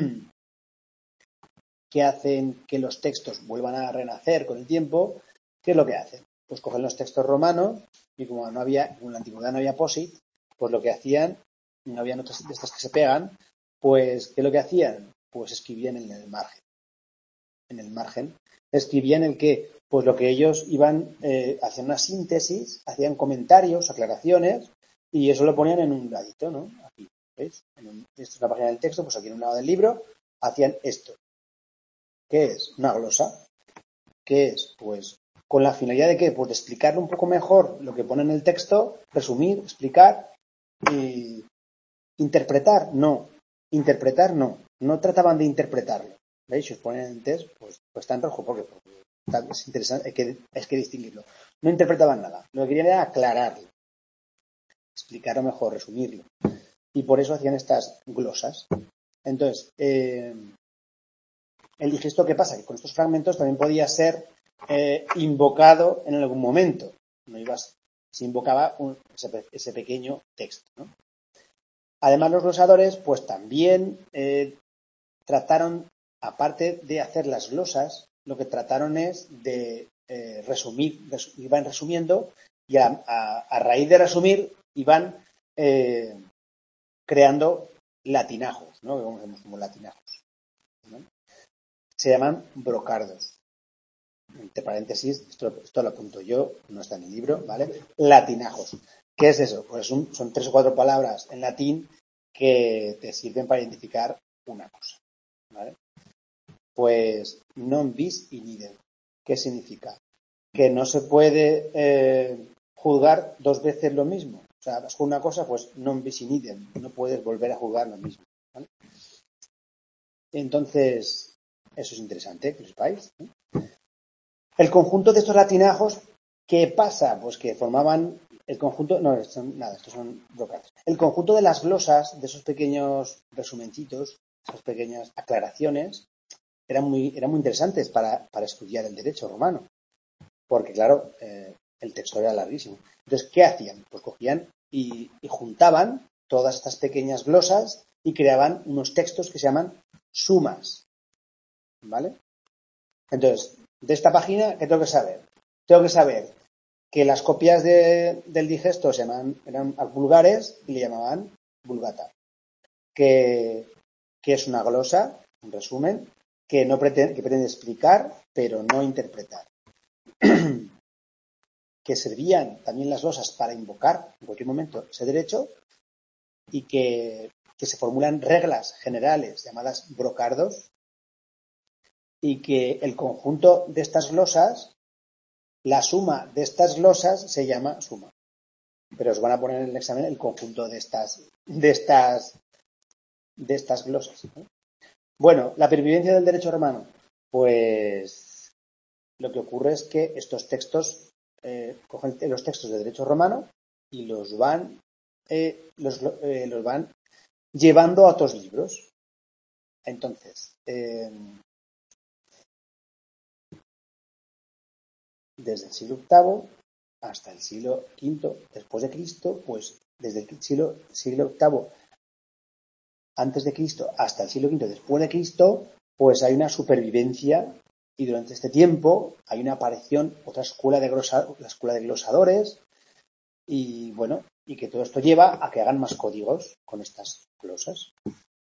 que hacen que los textos vuelvan a renacer con el tiempo. ¿Qué es lo que hacen? Pues cogen los textos romanos y como no había, en la antigüedad no había POSIT, pues lo que hacían, no había notas de estas que se pegan, pues ¿qué es lo que hacían? Pues escribían en el margen. En el margen escribían el que, pues lo que ellos iban, eh, hacían una síntesis, hacían comentarios, aclaraciones, y eso lo ponían en un ladito, ¿no? Aquí, ¿veis? En un, esta es la página del texto, pues aquí en un lado del libro, hacían esto. ¿Qué es? Una glosa. ¿Qué es? Pues con la finalidad de qué? Pues de explicar un poco mejor lo que pone en el texto, resumir, explicar y interpretar, no. Interpretar, no. No trataban de interpretarlo. ¿Veis? Si os ponen en test, pues, pues está en rojo, porque, porque es interesante, hay que, hay que distinguirlo. No interpretaban nada. Lo que querían era aclararlo, explicarlo mejor, resumirlo. Y por eso hacían estas glosas. Entonces, eh, el digesto, ¿qué pasa? Que con estos fragmentos también podía ser eh, invocado en algún momento. No ibas, se invocaba un, ese, ese pequeño texto, ¿no? Además, los glosadores, pues también eh, trataron, aparte de hacer las glosas, lo que trataron es de eh, resumir, res, iban resumiendo y a, a, a raíz de resumir iban eh, creando latinajos, ¿no? Que conocemos como latinajos, ¿no? Se llaman brocardos. Entre paréntesis, esto, esto lo apunto yo, no está en el libro, ¿vale? Latinajos. ¿Qué es eso? Pues son, son tres o cuatro palabras en latín que te sirven para identificar una cosa, ¿vale? Pues non bis in idem. ¿Qué significa? Que no se puede eh, juzgar dos veces lo mismo. O sea, vas con una cosa, pues non bis in idem. No puedes volver a juzgar lo mismo, ¿vale? Entonces, eso es interesante, que lo sepáis, ¿eh? El conjunto de estos latinajos, ¿qué pasa? Pues que formaban el conjunto, no, son, nada, estos son brocados. El conjunto de las glosas, de esos pequeños resumencitos, esas pequeñas aclaraciones, eran muy, eran muy interesantes para, para estudiar el derecho romano. Porque, claro, eh, el texto era larguísimo. Entonces, ¿qué hacían? Pues cogían y, y juntaban todas estas pequeñas glosas y creaban unos textos que se llaman sumas. ¿Vale? Entonces, de esta página, ¿qué tengo que saber? Tengo que saber que las copias de, del digesto se llaman, eran vulgares y le llamaban vulgata. Que, que es una glosa, un resumen, que, no pretende, que pretende explicar, pero no interpretar. Que servían también las glosas para invocar en cualquier momento ese derecho y que, que se formulan reglas generales llamadas brocardos y que el conjunto de estas glosas, la suma de estas glosas se llama suma. Pero os van a poner en el examen el conjunto de estas, de estas, de estas glosas, ¿no? Bueno, la pervivencia del derecho romano. Pues lo que ocurre es que estos textos eh, cogen los textos de derecho romano y los van, eh, los, eh, los van llevando a otros libros. Entonces, eh, desde el siglo octavo hasta el siglo quinto después de Cristo, pues desde el siglo, siglo octavo antes de Cristo hasta el siglo quinto después de Cristo, pues hay una supervivencia y durante este tiempo hay una aparición, otra escuela de, glosa, la escuela de glosadores y bueno, y que todo esto lleva a que hagan más códigos con estas glosas.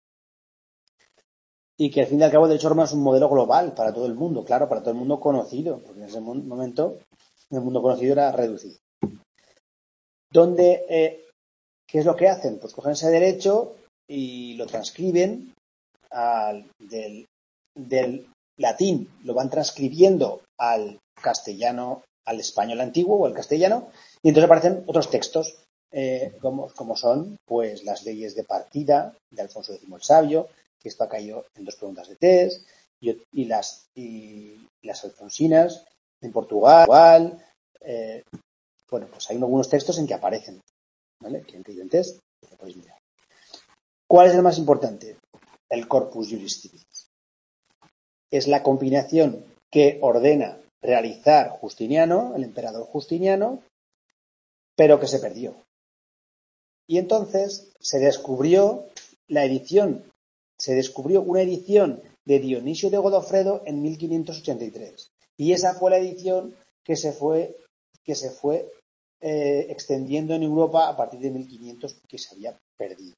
Y que al fin y al cabo el derecho romano es un modelo global para todo el mundo, claro, para todo el mundo conocido, porque en ese momento en el mundo conocido era reducido. Donde, eh, ¿qué es lo que hacen? Pues cogen ese derecho y lo transcriben al, del, del latín, lo van transcribiendo al castellano, al español antiguo o al castellano, y entonces aparecen otros textos, eh, como, como son pues las leyes de partida de Alfonso X el Sabio, que esto ha caído en dos preguntas de test, y, y, las, y las alfonsinas en Portugal. Eh, bueno, pues hay algunos textos en que aparecen, ¿vale? Que han caído en test, lo podéis mirar. ¿Cuál es el más importante? El Corpus Juris Civilis. Es la combinación que ordena realizar Justiniano, el emperador Justiniano, pero que se perdió. Y entonces se descubrió la edición, se descubrió una edición de Dionisio de Godofredo en mil quinientos ochenta y tres. Y esa fue la edición que se fue, que se fue eh, extendiendo en Europa a partir de mil quinientos, que se había perdido.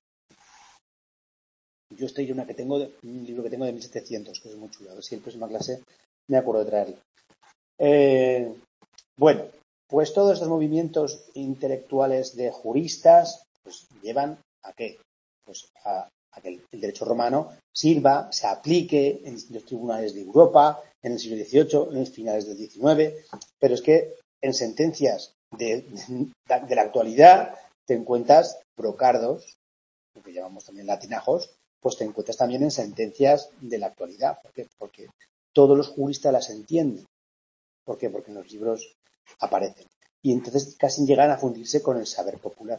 Yo estoy en una que tengo, de, un libro que tengo de mil setecientos, que es muy chulo. A ver si en la próxima clase me acuerdo de traerlo. Eh, bueno, pues todos estos movimientos intelectuales de juristas pues llevan a qué? Pues a, a que el, el derecho romano sirva, se aplique en distintos tribunales de Europa, en el siglo dieciocho, en los finales del diecinueve, pero es que en sentencias de, de, de la actualidad te encuentras brocardos, lo que llamamos también latinajos, pues te encuentras también en sentencias de la actualidad. ¿Por qué? Porque todos los juristas las entienden. ¿Por qué? Porque en los libros aparecen. Y entonces casi llegan a fundirse con el saber popular.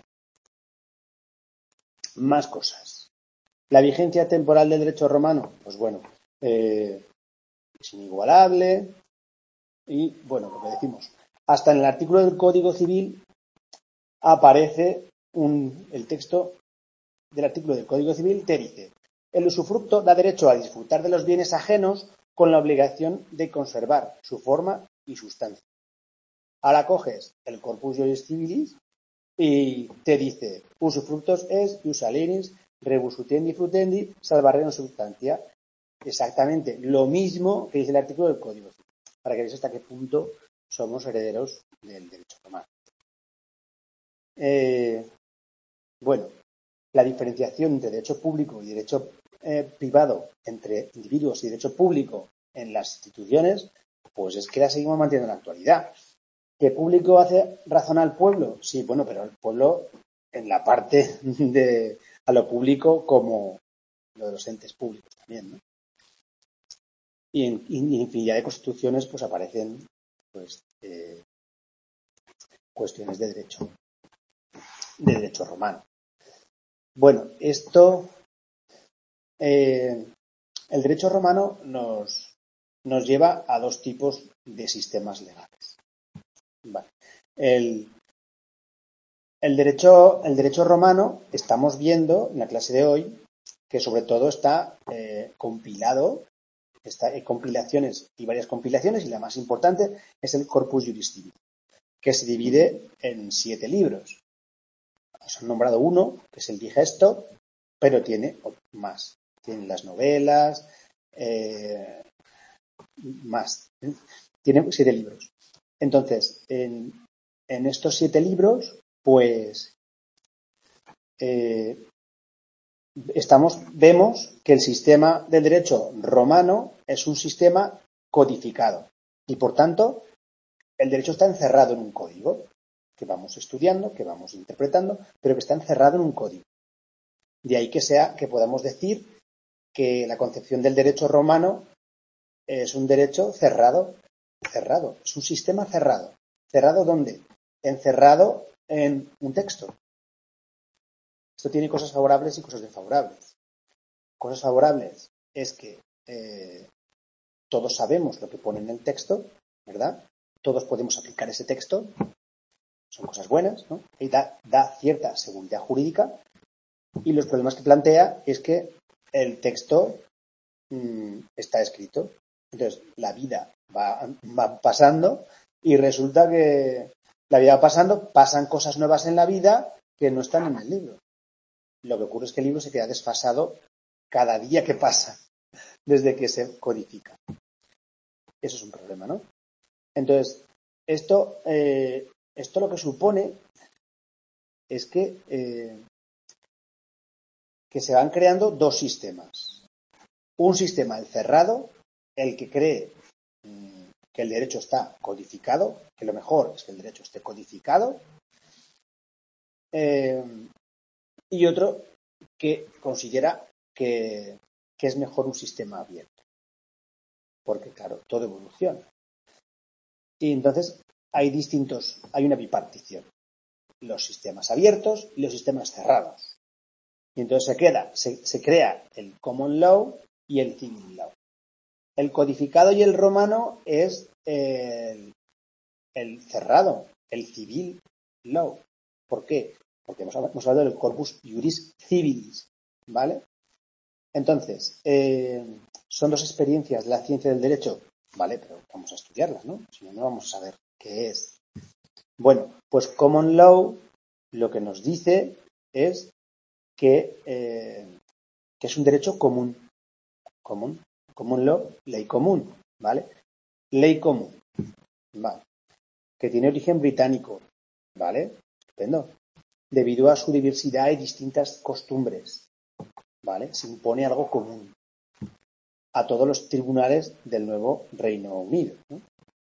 Más cosas. La vigencia temporal del derecho romano, pues bueno, eh, es inigualable. Y bueno, lo que decimos, hasta en el artículo del Código Civil aparece un, el texto del artículo del Código Civil te dice: el usufructo da derecho a disfrutar de los bienes ajenos con la obligación de conservar su forma y sustancia. Ahora coges el Corpus Juris Civilis y te dice: usufructos es ius alienis rebus utendi frutendi salvare non substantia. Exactamente lo mismo que dice el artículo del Código Civil, para que veáis hasta qué punto somos herederos del derecho romano. Eh, bueno, la diferenciación entre derecho público y derecho eh, privado, entre individuos y derecho público en las instituciones, pues es que la seguimos manteniendo en la actualidad. ¿Qué público hace razón al pueblo? Sí, bueno, pero el pueblo en la parte de a lo público como lo de los entes públicos también, ¿no? Y en, en infinidad de constituciones pues aparecen pues eh, cuestiones de derecho, de derecho romano. Bueno, esto, eh, el derecho romano nos, nos lleva a dos tipos de sistemas legales. Vale. El, el, derecho, el derecho romano, estamos viendo en la clase de hoy, que sobre todo está eh, compilado, está, hay compilaciones y varias compilaciones, y la más importante es el Corpus Juris Civilis, que se divide en siete libros. Os han nombrado uno, que es el Digesto, pero tiene más. Tiene las novelas, eh, más. Tiene siete libros. Entonces, en, en estos siete libros, pues, eh, estamos, vemos que el sistema del derecho romano es un sistema codificado. Y, por tanto, el derecho está encerrado en un código que vamos estudiando, que vamos interpretando, pero que está encerrado en un código. De ahí que sea, que podamos decir que la concepción del derecho romano es un derecho cerrado, cerrado, es un sistema cerrado. ¿Cerrado dónde? Encerrado en un texto. Esto tiene cosas favorables y cosas desfavorables. Cosas favorables es que eh, todos sabemos lo que pone en el texto, ¿verdad? Todos podemos aplicar ese texto. Son cosas buenas, ¿no? Y da, da cierta seguridad jurídica. Y los problemas que plantea es que el texto mmm, está escrito. Entonces, la vida va, va pasando y resulta que la vida va pasando, pasan cosas nuevas en la vida que no están en el libro. Lo que ocurre es que el libro se queda desfasado cada día que pasa, desde que se codifica. Eso es un problema, ¿no? Entonces, esto, eh, esto lo que supone es que, eh, que se van creando dos sistemas. Un sistema, el cerrado, el que cree mmm, que el derecho está codificado, que lo mejor es que el derecho esté codificado, eh, y otro que considera que, que es mejor un sistema abierto. Porque, claro, todo evoluciona. Y entonces hay distintos, hay una bipartición. Los sistemas abiertos y los sistemas cerrados. Y entonces se queda, se, se crea el common law y el civil law. El codificado y el romano es el, el cerrado, el civil law. ¿Por qué? Porque hemos, hemos hablado del corpus juris civilis, ¿vale? Entonces, eh, son dos experiencias de la ciencia del derecho, ¿vale? Pero vamos a estudiarlas, ¿no? Si no, no vamos a saber qué es. Bueno, pues common law lo que nos dice es que, eh, que es un derecho común. Común. Common law, ley común, ¿vale? Ley común, ¿vale? Que tiene origen británico, ¿vale? Estupendo. Debido a su diversidad y distintas costumbres, ¿vale? Se impone algo común a todos los tribunales del nuevo Reino Unido, ¿no?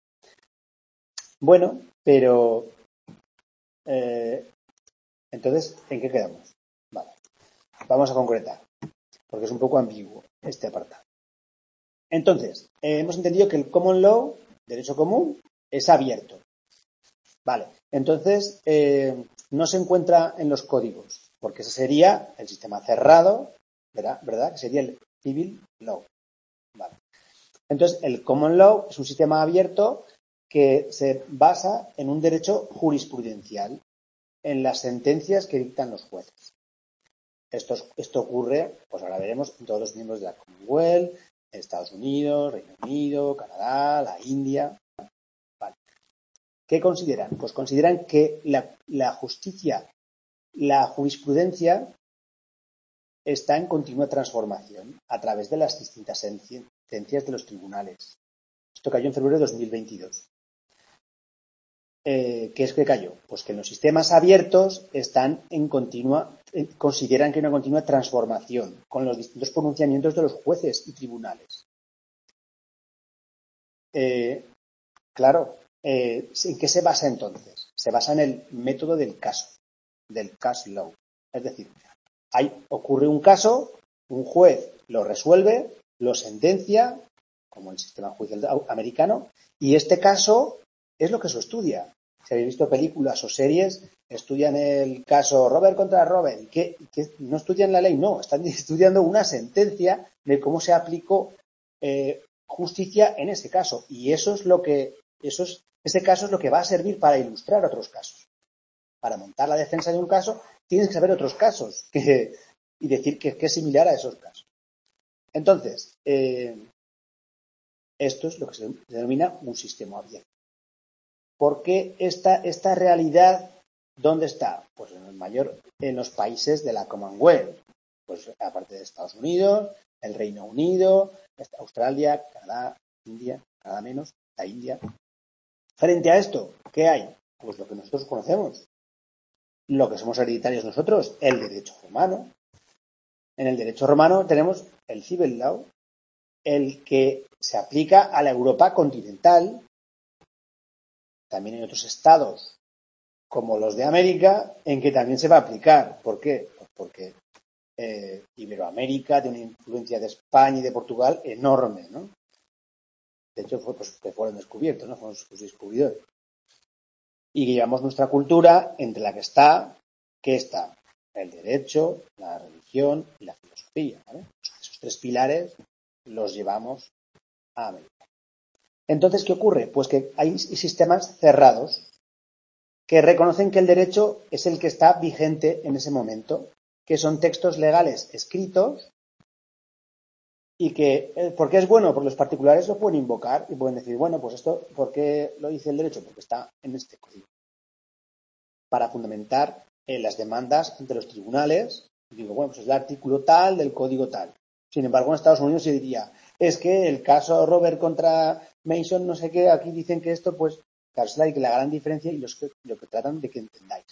Bueno, pero eh, entonces, ¿en qué quedamos? Vale. Vamos a concretar, porque es un poco ambiguo este apartado. Entonces, eh, hemos entendido que el common law, derecho común, es abierto. Vale. Entonces, eh, no se encuentra en los códigos, porque ese sería el sistema cerrado, ¿verdad? ¿verdad? Que sería el civil law. Vale. Entonces, el common law es un sistema abierto que se basa en un derecho jurisprudencial, en las sentencias que dictan los jueces. Esto, esto ocurre, pues ahora veremos, en todos los miembros de la Commonwealth, Estados Unidos, Reino Unido, Canadá, la India. Vale. ¿Qué consideran? Pues consideran que la, la justicia, la jurisprudencia está en continua transformación a través de las distintas sentencias de los tribunales. Esto cayó en febrero de dos mil veintidós. Eh, ¿Qué es que cayó? Pues que en los sistemas abiertos están en continua, eh, consideran que hay una continua transformación con los distintos pronunciamientos de los jueces y tribunales. Eh, claro, eh, ¿en qué se basa entonces? Se basa en el método del caso, del case law. Es decir, hay, ocurre un caso, un juez lo resuelve, lo sentencia, como el sistema judicial americano, y este caso es lo que se estudia. Si habéis visto películas o series, estudian el caso Robert contra Robert, que, que no estudian la ley, no, están estudiando una sentencia de cómo se aplicó eh, justicia en ese caso. Y eso es lo que, eso es, ese caso es lo que va a servir para ilustrar otros casos. Para montar la defensa de un caso, tienes que saber otros casos que, y decir que, que es similar a esos casos. Entonces, eh, esto es lo que se denomina un sistema abierto. ¿Por qué esta, esta realidad dónde está? Pues en el mayor, en los países de la Commonwealth. Pues aparte de Estados Unidos, el Reino Unido, Australia, Canadá, India, nada menos, la India. Frente a esto, ¿qué hay? Pues lo que nosotros conocemos, lo que somos hereditarios nosotros, el derecho romano. En el derecho romano tenemos el civil law, el que se aplica a la Europa continental. También hay otros estados, como los de América, en que también se va a aplicar. ¿Por qué? Pues porque eh, Iberoamérica tiene una influencia de España y de Portugal enorme, ¿no? De hecho, fue, pues, que fueron descubiertos, ¿no? Fueron sus descubridores. Y que llevamos nuestra cultura entre la que está, ¿qué está? El derecho, la religión y la filosofía, ¿vale? Esos tres pilares los llevamos a América. Entonces, ¿qué ocurre? Pues que hay sistemas cerrados que reconocen que el derecho es el que está vigente en ese momento, que son textos legales escritos y que, ¿por qué es bueno? Porque los particulares lo pueden invocar y pueden decir, bueno, pues esto, ¿por qué lo dice el derecho? Porque está en este código. Para fundamentar eh, las demandas ante los tribunales, digo, bueno, pues es el artículo tal del código tal. Sin embargo, en Estados Unidos se diría, es que el caso Robert contra Mason, no sé qué, aquí dicen que esto, pues, Claro, es la, la gran diferencia y los que, lo que tratan de que entendáis.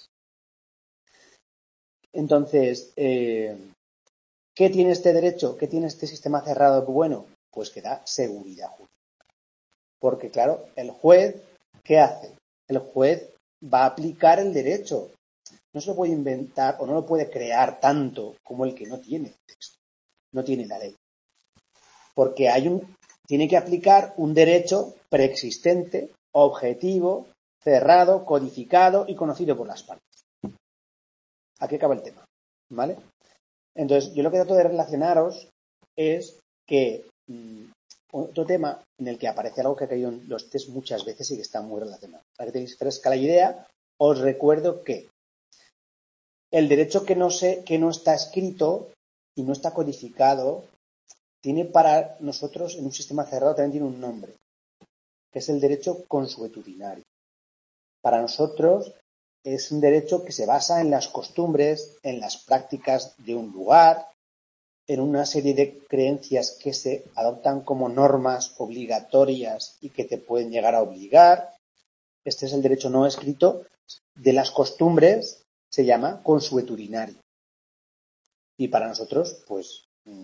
Entonces, eh, ¿qué tiene este derecho? ¿Qué tiene este sistema cerrado bueno? Pues que da seguridad jurídica. Porque, claro, el juez, ¿qué hace? El juez va a aplicar el derecho. No se lo puede inventar o no lo puede crear tanto como el que no tiene texto, no tiene la ley. Porque hay un, tiene que aplicar un derecho preexistente, objetivo, cerrado, codificado y conocido por las partes. Aquí acaba el tema, ¿vale? Entonces, yo lo que trato de relacionaros es que mmm, otro tema en el que aparece algo que ha caído en los test muchas veces y que está muy relacionado. Para que tenéis fresca la idea, os recuerdo que el derecho que no, se, que no está escrito y no está codificado tiene para nosotros, en un sistema cerrado, también tiene un nombre, que es el derecho consuetudinario. Para nosotros es un derecho que se basa en las costumbres, en las prácticas de un lugar, en una serie de creencias que se adoptan como normas obligatorias y que te pueden llegar a obligar. Este es el derecho no escrito de las costumbres, se llama consuetudinario. Y para nosotros, pues,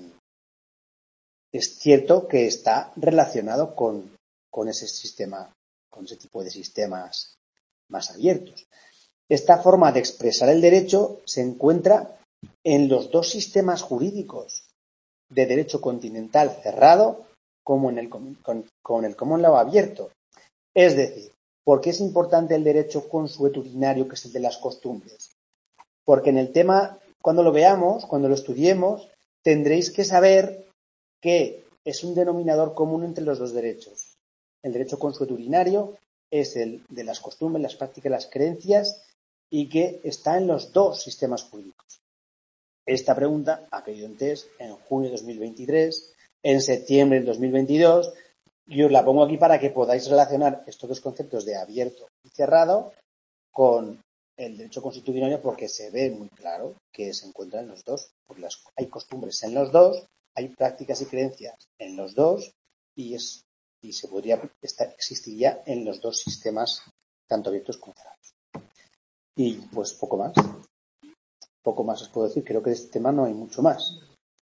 es cierto que está relacionado con, con ese sistema, con ese tipo de sistemas más abiertos. Esta forma de expresar el derecho se encuentra en los dos sistemas jurídicos de derecho continental cerrado como en el, con, con el common law abierto. Es decir, ¿por qué es importante el derecho consuetudinario, que es el de las costumbres? Porque en el tema, cuando lo veamos, cuando lo estudiemos, tendréis que saber que es un denominador común entre los dos derechos. El derecho consuetudinario es el de las costumbres, las prácticas, las creencias y que está en los dos sistemas jurídicos. Esta pregunta ha caído en test en junio de dos mil veintitrés, en septiembre del dos mil veintidós, y os la pongo aquí para que podáis relacionar estos dos conceptos de abierto y cerrado con el derecho consuetudinario, porque se ve muy claro que se encuentra en los dos. Porque las, hay costumbres en los dos, hay prácticas y creencias en los dos, y, es, y se podría estar, existiría en los dos sistemas, tanto abiertos como cerrados. Y pues poco más. Poco más os puedo decir. Creo que de este tema no hay mucho más.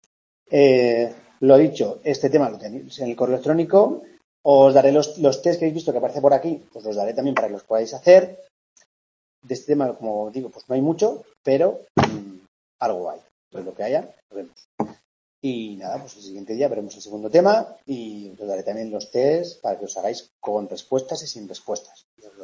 Eh, lo dicho, este tema lo tenéis en el correo electrónico. Os daré los, los test que habéis visto que aparece por aquí, os los daré también para que los podáis hacer. De este tema, como digo, pues no hay mucho, pero mmm, algo hay. Pues lo que haya, lo vemos. Y nada, pues el siguiente día veremos el segundo tema y os daré también los test para que os hagáis con respuestas y sin respuestas.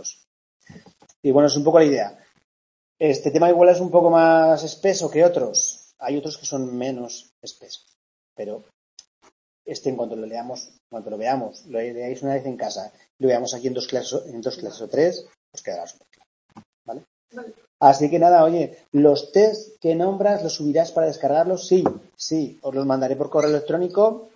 Y bueno, es un poco la idea. Este tema igual es un poco más espeso que otros. Hay otros que son menos espesos. Pero este, en cuanto lo leamos, en cuanto lo veamos, lo leáis una vez en casa, lo veamos aquí en dos clases, en dos clases o tres, os quedará súper claro. ¿Vale? Vale. Así que nada, oye, los test que nombras, ¿los subirás para descargarlos? Sí, sí, os los mandaré por correo electrónico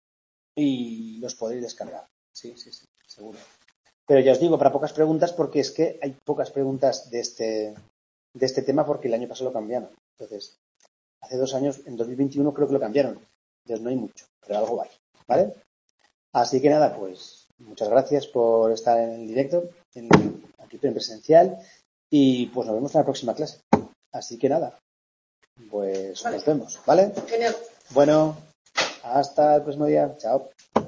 y los podréis descargar. Sí, sí, sí, seguro. Pero ya os digo, para pocas preguntas, porque es que hay pocas preguntas de este, de este tema, porque el año pasado lo cambiaron. Entonces, hace dos años, en dos mil veintiuno creo que lo cambiaron. Entonces no hay mucho, pero algo hay, ¿vale? Así que nada, pues muchas gracias por estar en el directo, en, aquí en presencial, y pues nos vemos en la próxima clase. Así que nada, pues vale. Nos vemos, ¿vale? Genial. Bueno, hasta el próximo día. Chao.